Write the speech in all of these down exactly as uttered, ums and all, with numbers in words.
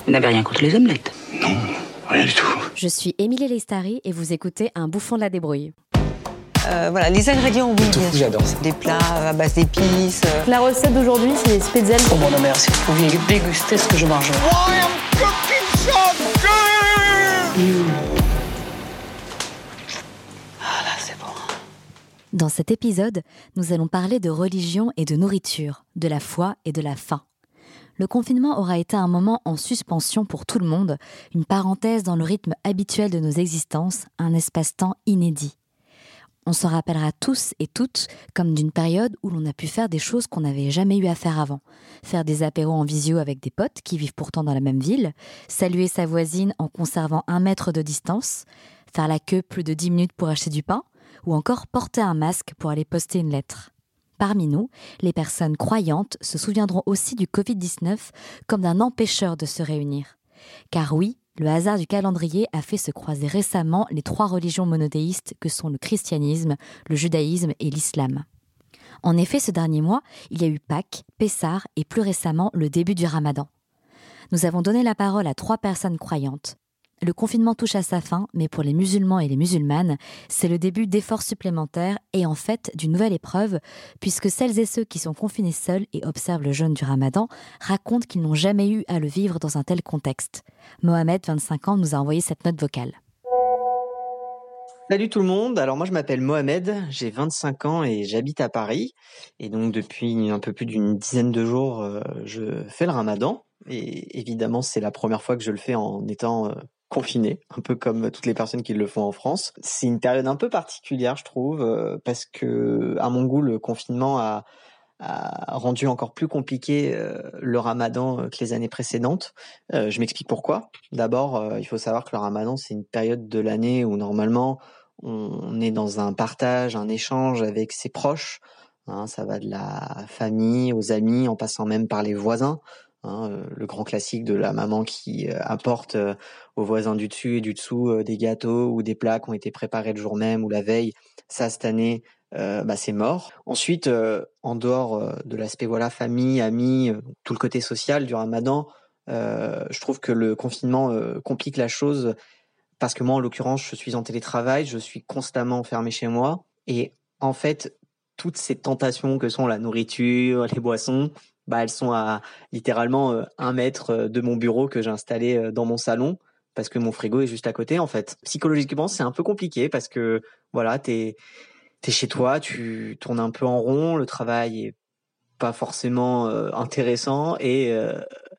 Vous n'avez rien contre les omelettes? Non, rien du tout. Je suis Émilie Lestari et vous écoutez Un bouffon de la débrouille. Euh, voilà, les ingrédients, oui, bien sûr. J'adore ça. Des plats à base d'épices. Euh... La recette d'aujourd'hui, c'est spézial. Oh mon mère, si vous pouviez déguster ce que je mange. I am cooking something! Mmh. Ah là, c'est bon. Dans cet épisode, nous allons parler de religion et de nourriture, de la foi et de la faim. Le confinement aura été un moment en suspension pour tout le monde, une parenthèse dans le rythme habituel de nos existences, un espace-temps inédit. On se rappellera tous et toutes comme d'une période où l'on a pu faire des choses qu'on n'avait jamais eu à faire avant. Faire des apéros en visio avec des potes qui vivent pourtant dans la même ville, saluer sa voisine en conservant un mètre de distance, faire la queue plus de dix minutes pour acheter du pain, ou encore porter un masque pour aller poster une lettre. Parmi nous, les personnes croyantes se souviendront aussi du covid dix-neuf comme d'un empêcheur de se réunir. Car oui, le hasard du calendrier a fait se croiser récemment les trois religions monothéistes que sont le christianisme, le judaïsme et l'islam. En effet, ce dernier mois, il y a eu Pâques, Pessah et plus récemment le début du Ramadan. Nous avons donné la parole à trois personnes croyantes. Le confinement touche à sa fin, mais pour les musulmans et les musulmanes, c'est le début d'efforts supplémentaires et en fait d'une nouvelle épreuve, puisque celles et ceux qui sont confinés seuls et observent le jeûne du Ramadan racontent qu'ils n'ont jamais eu à le vivre dans un tel contexte. Mohamed, vingt-cinq ans, nous a envoyé cette note vocale. Salut tout le monde, alors moi je m'appelle Mohamed, j'ai vingt-cinq ans et j'habite à Paris. Et donc depuis un peu plus d'une dizaine de jours, euh, je fais le Ramadan. Et évidemment c'est la première fois que je le fais en étant... Euh, confiné, un peu comme toutes les personnes qui le font en France. C'est une période un peu particulière, je trouve, euh, parce que, à mon goût, le confinement a, a rendu encore plus compliqué euh, le Ramadan que les années précédentes. Euh, je m'explique pourquoi. D'abord, euh, il faut savoir que le Ramadan, c'est une période de l'année où normalement, on est dans un partage, un échange avec ses proches. Hein, ça va de la famille aux amis, en passant même par les voisins. Hein, le grand classique de la maman qui euh, apporte euh, aux voisins du dessus et du dessous euh, des gâteaux ou des plats qui ont été préparés le jour même ou la veille. Ça, cette année, euh, bah, c'est mort. Ensuite, euh, en dehors euh, de l'aspect voilà famille, amis, euh, tout le côté social du Ramadan, euh, je trouve que le confinement euh, complique la chose parce que moi, en l'occurrence, je suis en télétravail, je suis constamment enfermé chez moi et en fait, toutes ces tentations que sont la nourriture, les boissons, bah, elles sont à littéralement euh, un mètre de mon bureau que j'ai installé euh, dans mon salon parce que mon frigo est juste à côté en fait. Psychologiquement, c'est un peu compliqué parce que voilà, t'es, t'es chez toi, tu tournes un peu en rond, le travail est pas forcément euh, intéressant et, euh,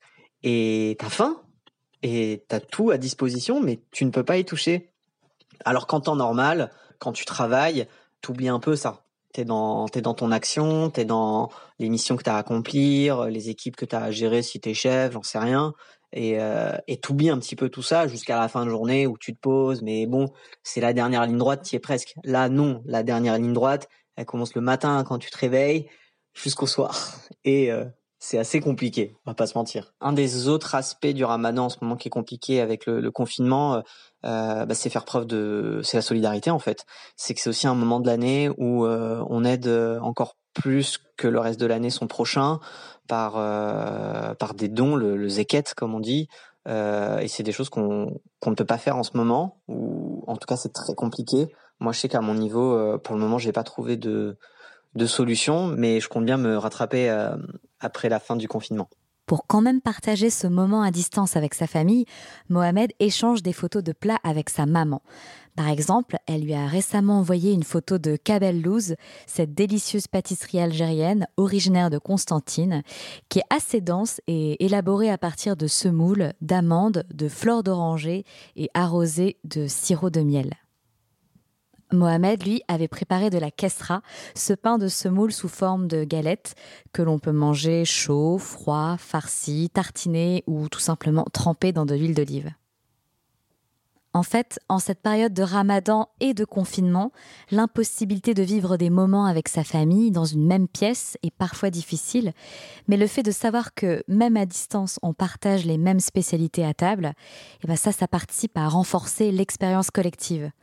et t'as faim et t'as tout à disposition mais tu ne peux pas y toucher. Alors qu'en temps normal, quand tu travailles, t'oublies un peu ça. T'es dans, t'es dans ton action, t'es dans les missions que t'as à accomplir, les équipes que t'as à gérer si t'es chef, j'en sais rien. Et, euh, et t'oublies un petit peu tout ça jusqu'à la fin de journée où tu te poses. Mais bon, c'est la dernière ligne droite, t'y es presque. Là, non. La dernière ligne droite, elle commence le matin quand tu te réveilles jusqu'au soir. Et euh, c'est assez compliqué, on va pas se mentir. Un des autres aspects du Ramadan en ce moment qui est compliqué avec le, le confinement, euh, bah, c'est faire preuve de, c'est la solidarité en fait. C'est que c'est aussi un moment de l'année où euh, on aide encore plus que le reste de l'année son prochain par euh, par des dons, le, le zeket comme on dit. Euh, et c'est des choses qu'on qu'on ne peut pas faire en ce moment, ou en tout cas c'est très compliqué. Moi je sais qu'à mon niveau, euh, pour le moment, j'ai pas trouvé de de solution, mais je compte bien me rattraper euh, après la fin du confinement. Pour quand même partager ce moment à distance avec sa famille, Mohamed échange des photos de plats avec sa maman. Par exemple, elle lui a récemment envoyé une photo de Kabellouz, cette délicieuse pâtisserie algérienne originaire de Constantine, qui est assez dense et élaborée à partir de semoules, d'amandes, de fleurs d'oranger et arrosée de sirop de miel. Mohamed, lui, avait préparé de la kesra, ce pain de semoule sous forme de galette que l'on peut manger chaud, froid, farci, tartiné ou tout simplement trempé dans de l'huile d'olive. En fait, en cette période de Ramadan et de confinement, l'impossibilité de vivre des moments avec sa famille dans une même pièce est parfois difficile, mais le fait de savoir que même à distance, on partage les mêmes spécialités à table, et ben ça, ça participe à renforcer l'expérience collective.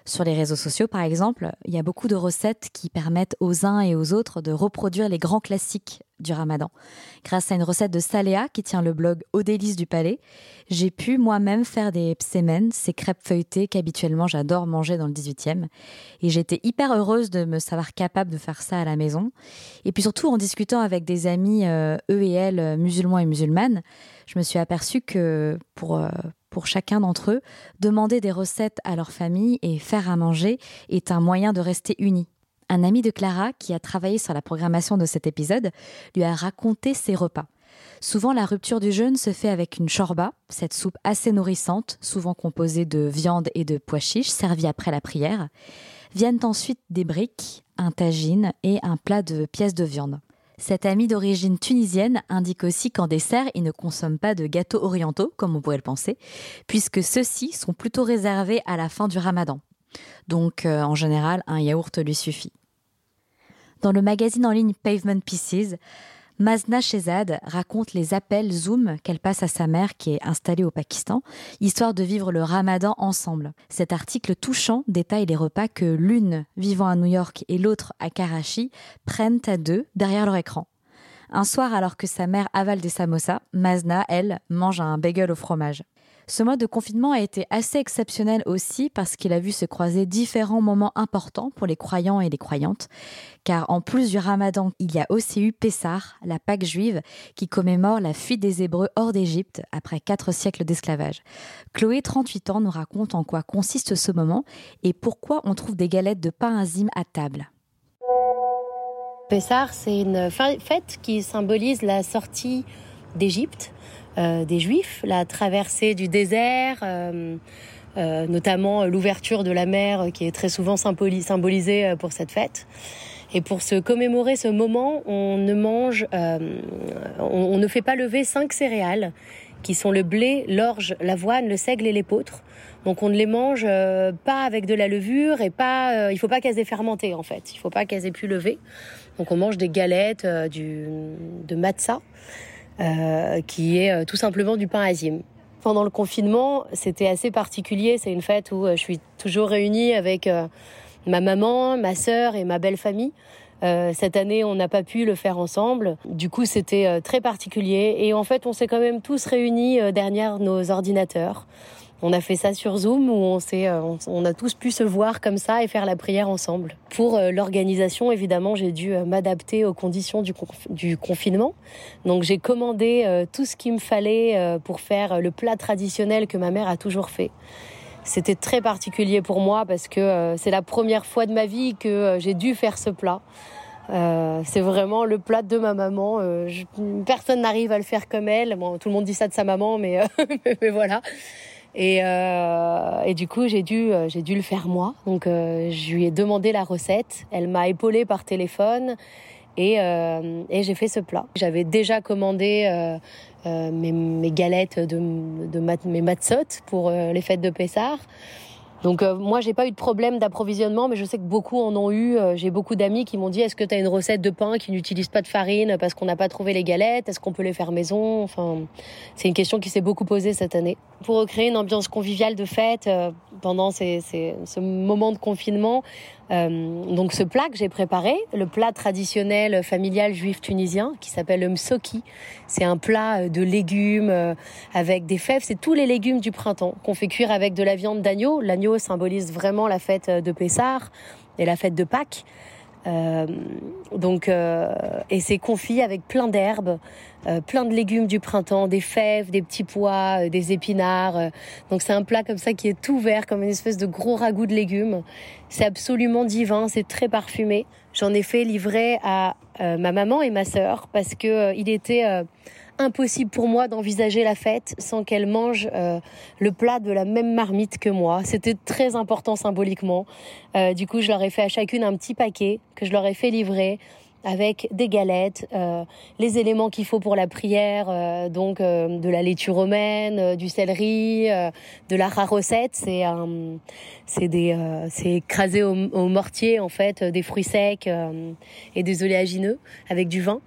Sur les réseaux sociaux, par exemple, il y a beaucoup de recettes qui permettent aux uns et aux autres de reproduire les grands classiques du Ramadan. Grâce à une recette de Saléa qui tient le blog Aux délices du palais, j'ai pu moi-même faire des psemen, ces crêpes feuilletées qu'habituellement j'adore manger dans le dix-huitième. Et j'étais hyper heureuse de me savoir capable de faire ça à la maison. Et puis surtout, en discutant avec des amis, euh, eux et elles, musulmans et musulmanes, je me suis aperçue que pour... Euh, Pour chacun d'entre eux, demander des recettes à leur famille et faire à manger est un moyen de rester unis. Un ami de Clara, qui a travaillé sur la programmation de cet épisode, lui a raconté ses repas. Souvent, la rupture du jeûne se fait avec une shorba, cette soupe assez nourrissante, souvent composée de viande et de pois chiches, servie après la prière. Viennent ensuite des briques, un tagine et un plat de pièces de viande. Cet ami d'origine tunisienne indique aussi qu'en dessert, il ne consomme pas de gâteaux orientaux, comme on pourrait le penser, puisque ceux-ci sont plutôt réservés à la fin du Ramadan. Donc, euh, en général, un yaourt lui suffit. Dans le magazine en ligne Pavement Pieces, Mazna Shehzad raconte les appels Zoom qu'elle passe à sa mère qui est installée au Pakistan, histoire de vivre le Ramadan ensemble. Cet article touchant détaille les repas que l'une vivant à New York et l'autre à Karachi prennent à deux derrière leur écran. Un soir, alors que sa mère avale des samosas, Mazna, elle, mange un bagel au fromage. Ce mode de confinement a été assez exceptionnel aussi parce qu'il a vu se croiser différents moments importants pour les croyants et les croyantes. Car en plus du Ramadan, il y a aussi eu Pessah, la Pâque juive, qui commémore la fuite des Hébreux hors d'Égypte après quatre siècles d'esclavage. Chloé, trente-huit ans, nous raconte en quoi consiste ce moment et pourquoi on trouve des galettes de pain azim à table. Pessah, c'est une fête qui symbolise la sortie d'Égypte. Euh, des Juifs, la traversée du désert, euh, euh, notamment l'ouverture de la mer qui est très souvent symboli- symbolisée pour cette fête. Et pour se commémorer ce moment, on ne mange, euh, on, on ne fait pas lever cinq céréales qui sont le blé, l'orge, l'avoine, le seigle et l'épeautre. Donc on ne les mange euh, pas avec de la levure et pas, euh, il faut pas qu'elles aient fermenté en fait. Il faut pas qu'elles aient pu lever. Donc on mange des galettes, euh, du, de matzah. Euh, qui est euh, tout simplement du pain azim. Pendant le confinement, c'était assez particulier. C'est une fête où euh, je suis toujours réunie avec euh, ma maman, ma sœur et ma belle famille. Euh, cette année, on n'a pas pu le faire ensemble. Du coup, c'était euh, très particulier. Et en fait, on s'est quand même tous réunis euh, derrière nos ordinateurs. On a fait ça sur Zoom où on, s'est, euh, on, on a tous pu se voir comme ça et faire la prière ensemble. Pour euh, l'organisation, évidemment, j'ai dû euh, m'adapter aux conditions du, conf- du confinement. Donc j'ai commandé euh, tout ce qu'il me fallait euh, pour faire le plat traditionnel que ma mère a toujours fait. C'était très particulier pour moi parce que euh, c'est la première fois de ma vie que euh, j'ai dû faire ce plat. Euh, c'est vraiment le plat de ma maman. Euh, je, personne n'arrive à le faire comme elle. Bon, tout le monde dit ça de sa maman, mais, euh, mais voilà. Et, euh, et du coup, j'ai dû, euh, j'ai dû le faire moi. Donc, euh, je lui ai demandé la recette. Elle m'a épaulée par téléphone et, euh, et j'ai fait ce plat. J'avais déjà commandé euh, euh, mes, mes galettes, de, de mat, mes matzot pour euh, les fêtes de Pessah. Donc euh, moi, j'ai pas eu de problème d'approvisionnement, mais je sais que beaucoup en ont eu. Euh, j'ai beaucoup d'amis qui m'ont dit « Est-ce que tu as une recette de pain qui n'utilise pas de farine parce qu'on n'a pas trouvé les galettes? Est-ce qu'on peut les faire maison ?» Enfin, c'est une question qui s'est beaucoup posée cette année. Pour recréer une ambiance conviviale de fête euh, pendant ces, ces, ce moment de confinement, euh, donc ce plat que j'ai préparé, le plat traditionnel familial juif tunisien qui s'appelle le msoki. C'est un plat de légumes euh, avec des fèves. C'est tous les légumes du printemps qu'on fait cuire avec de la viande d'agneau. L'agneau symbolise vraiment la fête de Pessah et la fête de Pâques. Euh, donc, euh, et c'est confit avec plein d'herbes, euh, plein de légumes du printemps, des fèves, des petits pois, euh, des épinards. Euh, donc c'est un plat comme ça qui est tout vert, comme une espèce de gros ragoût de légumes. C'est absolument divin, c'est très parfumé. J'en ai fait livrer à euh, ma maman et ma sœur parce que euh, il était euh, impossible pour moi d'envisager la fête sans qu'elle mange euh, le plat de la même marmite que moi. C'était très important symboliquement. Euh, du coup, je leur ai fait à chacune un petit paquet que je leur ai fait livrer avec des galettes, euh, les éléments qu'il faut pour la prière, euh, donc euh, de la laitue romaine, euh, du céleri, euh, de la rarocette, c'est un, c'est des, euh, c'est écrasé au, au mortier en fait, des fruits secs euh, et des oléagineux avec du vin.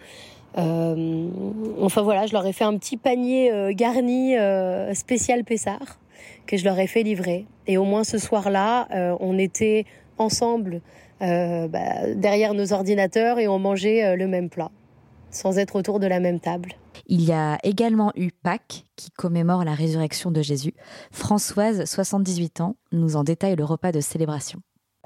Euh, enfin voilà, je leur ai fait un petit panier euh, garni euh, spécial Pessah. que je leur ai fait livrer. Et au moins ce soir-là, euh, on était ensemble euh, bah, derrière nos ordinateurs et on mangeait euh, le même plat, sans être autour de la même table. Il y a également eu Pâques, qui commémore la résurrection de Jésus. Françoise, soixante-dix-huit ans, nous en détaille le repas de célébration.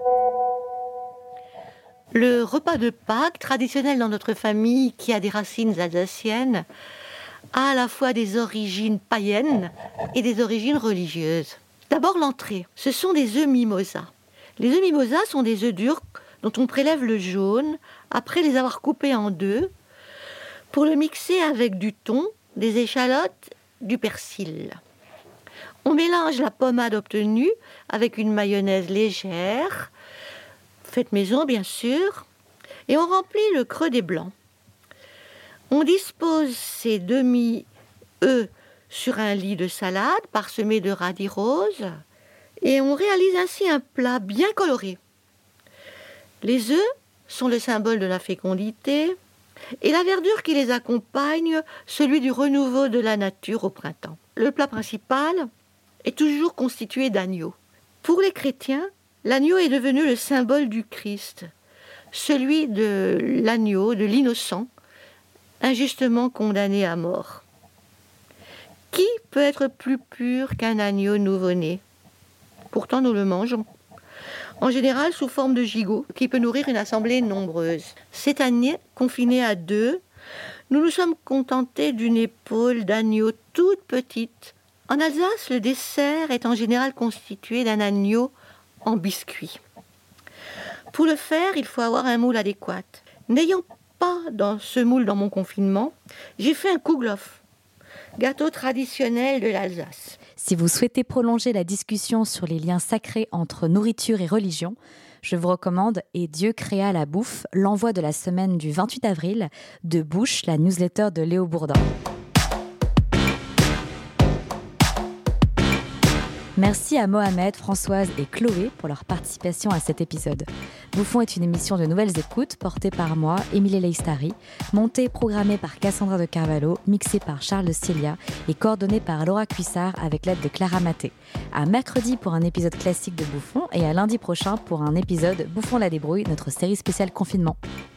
Le repas de Pâques, traditionnel dans notre famille qui a des racines alsaciennes, a à la fois des origines païennes et des origines religieuses. D'abord l'entrée, ce sont des œufs mimosa. Les œufs mimosa sont des œufs durs dont on prélève le jaune après les avoir coupés en deux pour le mixer avec du thon, des échalotes, du persil. On mélange la pommade obtenue avec une mayonnaise légère, faite maison bien sûr, et on remplit le creux des blancs. On dispose ces demi-œufs sur un lit de salade parsemé de radis roses et on réalise ainsi un plat bien coloré. Les œufs sont le symbole de la fécondité et la verdure qui les accompagne, celui du renouveau de la nature au printemps. Le plat principal est toujours constitué d'agneau. Pour les chrétiens, l'agneau est devenu le symbole du Christ, celui de l'agneau, de l'innocent, injustement condamné à mort. Qui peut être plus pur qu'un agneau nouveau-né ? Pourtant, nous le mangeons. En général, sous forme de gigot, qui peut nourrir une assemblée nombreuse. Cette année, confinée à deux, nous nous sommes contentés d'une épaule d'agneau toute petite. En Alsace, le dessert est en général constitué d'un agneau en biscuit. Pour le faire, il faut avoir un moule adéquat. N'ayant pas dans ce moule dans mon confinement, j'ai fait un Kouglof, gâteau traditionnel de l'Alsace. Si vous souhaitez prolonger la discussion sur les liens sacrés entre nourriture et religion, je vous recommande « Et Dieu créa la bouffe », l'envoi de la semaine du vingt-huit avril de Bouche, la newsletter de Léo Bourdin. Merci à Mohamed, Françoise et Chloé pour leur participation à cet épisode. Bouffon est une émission de Nouvelles Écoutes portée par moi, Émilie Leistari, montée et programmée par Cassandra de Carvalho, mixée par Charles Célia et coordonnée par Laura Cuissard avec l'aide de Clara Maté. À mercredi pour un épisode classique de Bouffon et à lundi prochain pour un épisode Bouffon la débrouille, notre série spéciale confinement.